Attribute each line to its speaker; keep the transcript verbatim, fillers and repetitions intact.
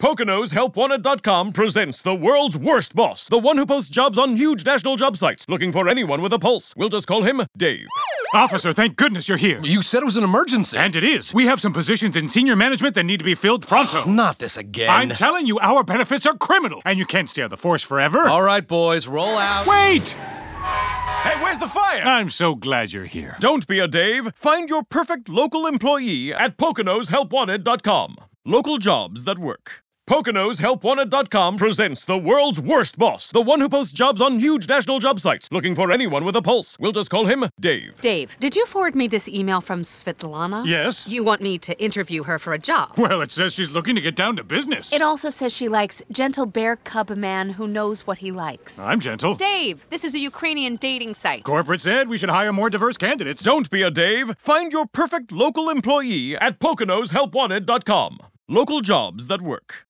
Speaker 1: Poconos Help Wanted dot com presents the world's worst boss, the one who posts jobs on huge national job sites, looking for anyone with a pulse. We'll just call him Dave.
Speaker 2: Officer, thank goodness you're here.
Speaker 3: You said it was an emergency.
Speaker 2: And it is. We have some positions in senior management that need to be filled pronto.
Speaker 3: Not this again.
Speaker 2: I'm telling you, our benefits are criminal, and you can't stay on the force forever.
Speaker 3: All right, boys, roll out.
Speaker 2: Wait!
Speaker 1: Hey, where's the fire?
Speaker 2: I'm so glad you're here.
Speaker 1: Don't be a Dave. Find your perfect local employee at Poconos Help Wanted dot com. Local jobs that work. Poconos Help Wanted dot com presents the world's worst boss, the one who posts jobs on huge national job sites, looking for anyone with a pulse. We'll just call him Dave.
Speaker 4: Dave, did you forward me this email from Svetlana?
Speaker 2: Yes.
Speaker 4: You want me to interview her for a job?
Speaker 2: Well, it says she's looking to get down to business.
Speaker 4: It also says she likes gentle bear cub man who knows what he likes.
Speaker 2: I'm gentle.
Speaker 4: Dave, this is a Ukrainian dating site.
Speaker 2: Corporate said we should hire more diverse candidates.
Speaker 1: Don't be a Dave. Find your perfect local employee at Poconos Help Wanted dot com. Local jobs that work.